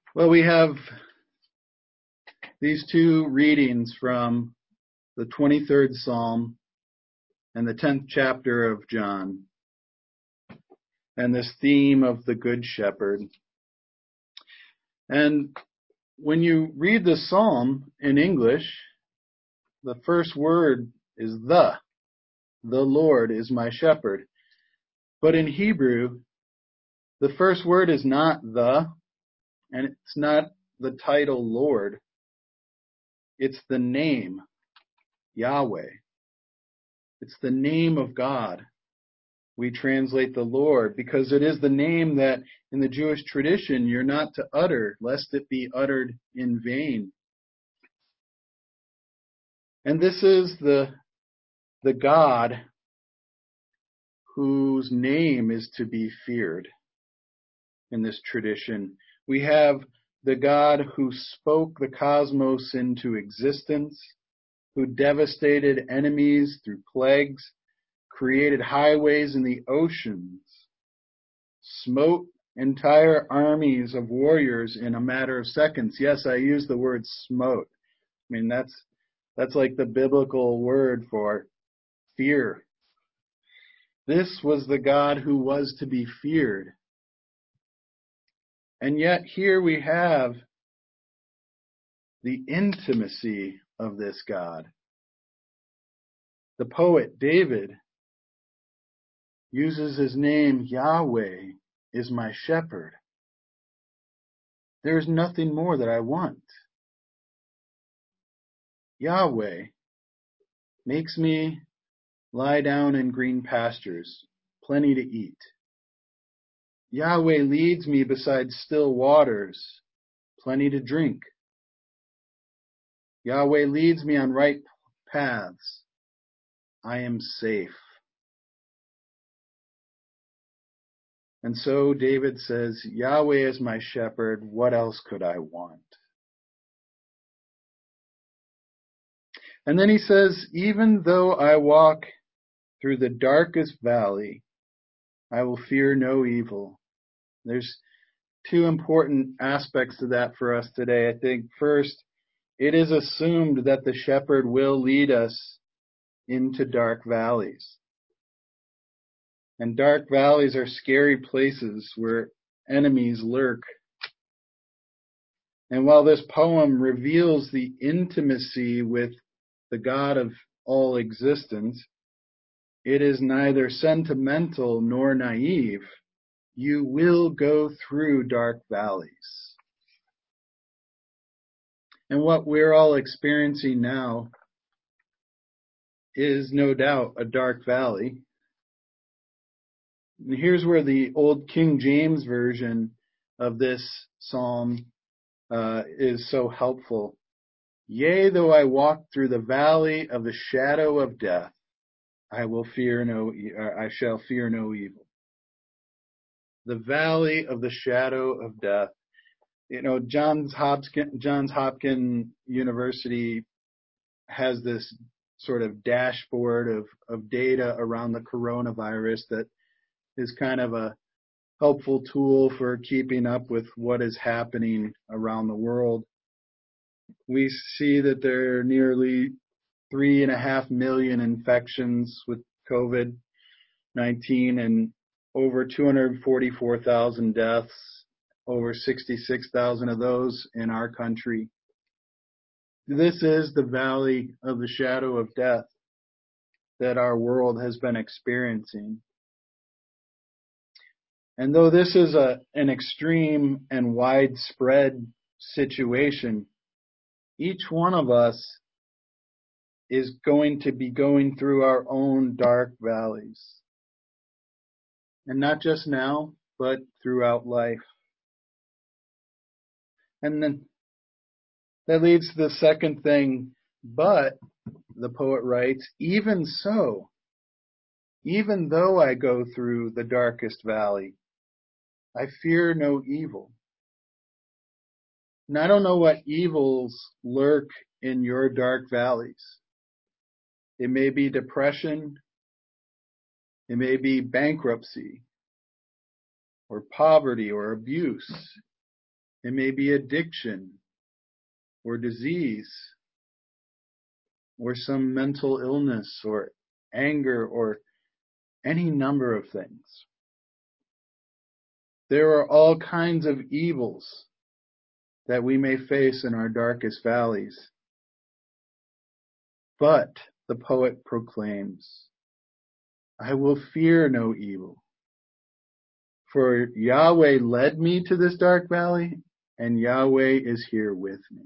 Well, we have these two readings from the 23rd Psalm and the 10th chapter of John, and this theme of the Good Shepherd. And when you read the Psalm in English, the first word is the Lord is my shepherd. But in Hebrew, the first word is not the, and it's not the title Lord. It's the name, Yahweh. It's the name of God. We translate the Lord because it is the name that in the Jewish tradition you're not to utter, lest it be uttered in vain. And this is the God whose name is to be feared in this tradition. We have the God who spoke the cosmos into existence, who devastated enemies through plagues, created highways in the oceans, smote entire armies of warriors in a matter of seconds. Yes, I use the word smote. I mean, that's like the biblical word for fear. This was the God who was to be feared. And yet here we have the intimacy of this God. The poet David uses his name, Yahweh is my shepherd. There is nothing more that I want. Yahweh makes me lie down in green pastures, plenty to eat. Yahweh leads me beside still waters, plenty to drink. Yahweh leads me on right paths. I am safe. And so David says, Yahweh is my shepherd. What else could I want? And then he says, even though I walk through the darkest valley, I will fear no evil. There's two important aspects to that for us today. I think first, it is assumed that the shepherd will lead us into dark valleys. And dark valleys are scary places where enemies lurk. And while this poem reveals the intimacy with the God of all existence, it is neither sentimental nor naive. You will go through dark valleys. And what we're all experiencing now is no doubt a dark valley. And here's where the old King James version of this psalm is so helpful. Yea, though I walk through the valley of the shadow of death, I shall fear no evil. The valley of the shadow of death. You know, Johns Hopkins University has this sort of dashboard of data around the coronavirus that is kind of a helpful tool for keeping up with what is happening around the world. We see that there are nearly 3.5 million infections with COVID-19 and over 244,000 deaths, over 66,000 of those in our country. This is the valley of the shadow of death that our world has been experiencing. And though this is an extreme and widespread situation, each one of us is going to be going through our own dark valleys. And not just now, but throughout life. And then that leads to the second thing, but, the poet writes, even so, even though I go through the darkest valley, I fear no evil. And I don't know what evils lurk in your dark valleys. It may be depression. It may be bankruptcy or poverty or abuse. It may be addiction or disease or some mental illness or anger or any number of things. There are all kinds of evils that we may face in our darkest valleys. But the poet proclaims, I will fear no evil, for Yahweh led me to this dark valley, and Yahweh is here with me.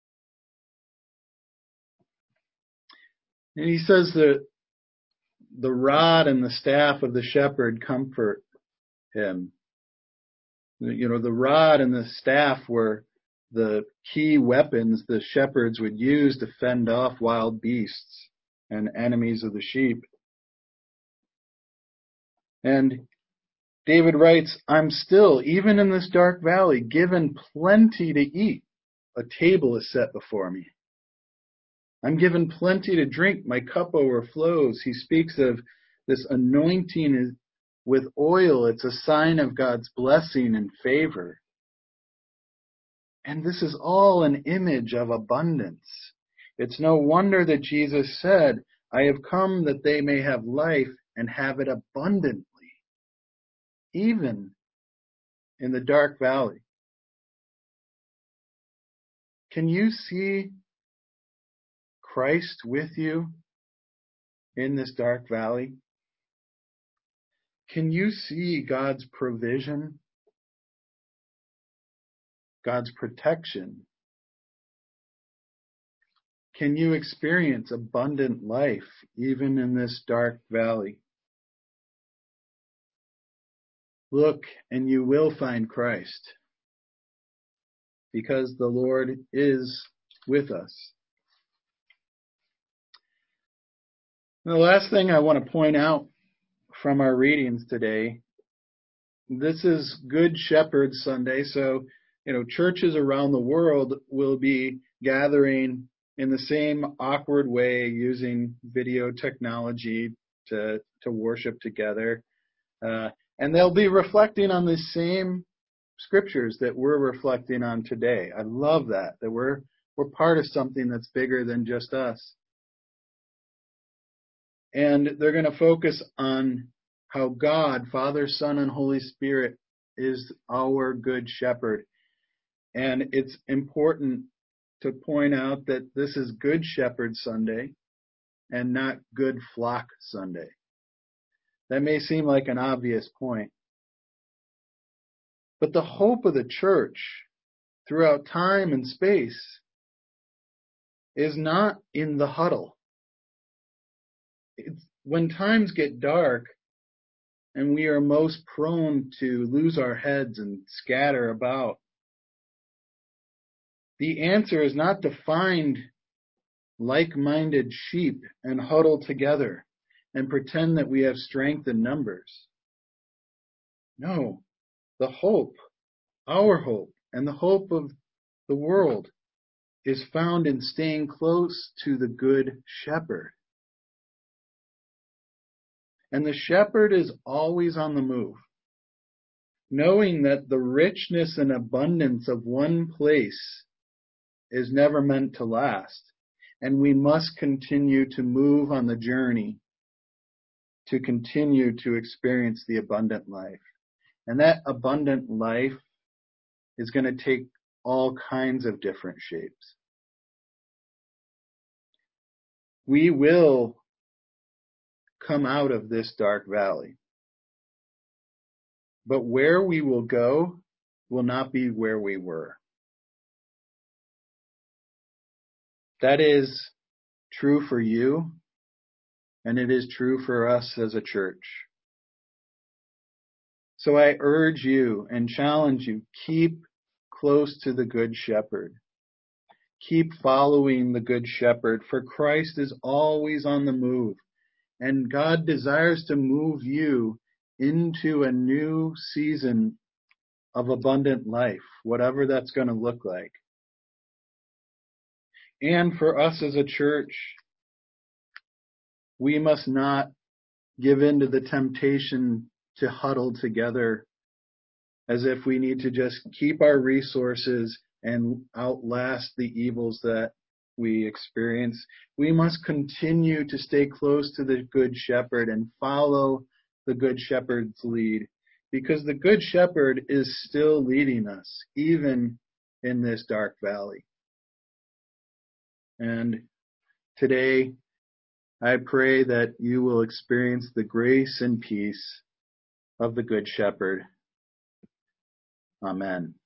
And he says that the rod and the staff of the shepherd comfort him. You know, the rod and the staff were the key weapons the shepherds would use to fend off wild beasts and enemies of the sheep. And David writes, I'm still, even in this dark valley, given plenty to eat. A table is set before me. I'm given plenty to drink. My cup overflows. He speaks of this anointing with oil. It's a sign of God's blessing and favor. And this is all an image of abundance. It's no wonder that Jesus said, I have come that they may have life and have it abundantly, even in the dark valley. Can you see Christ with you in this dark valley? Can you see God's provision, God's protection? Can you experience abundant life even in this dark valley? Look, and you will find Christ, because the Lord is with us. The last thing I want to point out from our readings today, this is Good Shepherd Sunday, so churches around the world will be gathering in the same awkward way using video technology to worship together. And they'll be reflecting on the same scriptures that we're reflecting on today. I love that we're part of something that's bigger than just us. And they're going to focus on how God, Father, Son, and Holy Spirit is our good shepherd. And it's important to point out that this is Good Shepherd Sunday and not Good Flock Sunday. That may seem like an obvious point. But the hope of the church throughout time and space is not in the huddle. It's when times get dark and we are most prone to lose our heads and scatter about, the answer is not to find like-minded sheep and huddle together and pretend that we have strength in numbers. No, the hope, our hope, and the hope of the world is found in staying close to the Good Shepherd. And the shepherd is always on the move, knowing that the richness and abundance of one place is never meant to last. And we must continue to move on the journey to continue to experience the abundant life. And that abundant life is going to take all kinds of different shapes. We will come out of this dark valley. But where we will go will not be where we were. That is true for you, and it is true for us as a church. So I urge you and challenge you, keep close to the Good Shepherd. Keep following the Good Shepherd, for Christ is always on the move, and God desires to move you into a new season of abundant life, whatever that's going to look like. And for us as a church, we must not give in to the temptation to huddle together as if we need to just keep our resources and outlast the evils that we experience. We must continue to stay close to the Good Shepherd and follow the Good Shepherd's lead, because the Good Shepherd is still leading us, even in this dark valley. And today, I pray that you will experience the grace and peace of the Good Shepherd. Amen.